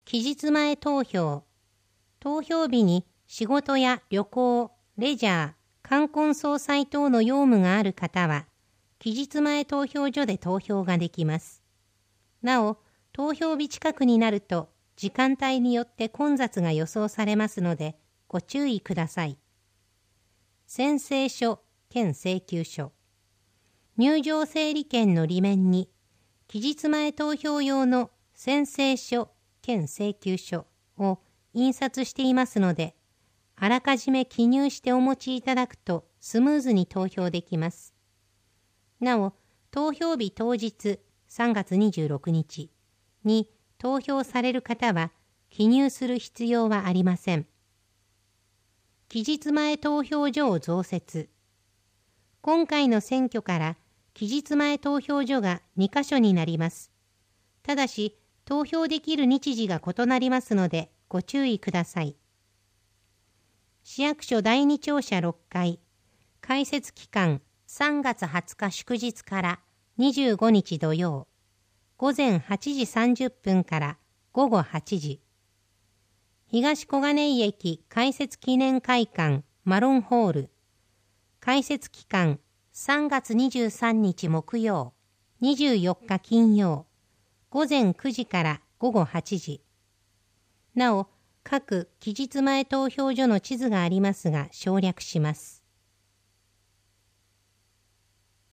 期日前投票。投票日に仕事や旅行、レジャー、冠婚葬祭等の用務がある方は、期日前投票所で投票ができます。なお、投票日近くになると、時間帯によって混雑が予想されますので、ご注意ください。宣誓書兼請求書。入場整理券の裏面に、期日前投票用の宣誓書兼請求書を印刷していますので、あらかじめ記入してお持ちいただくとスムーズに投票できます。なお、投票日当日3月26日に投票される方は記入する必要はありません。期日前投票所を増設。今回の選挙から期日前投票所が2カ所になります。ただし、投票できる日時が異なりますのでご注意ください。市役所第2庁舎6階、開設期間3月20日祝日から25日土曜、午前8時30分から午後8時。東小金井駅開設記念会館マロンホール。開設期間3月23日木曜、24日金曜、午前9時から午後8時。なお、各期日前投票所の地図がありますが省略します。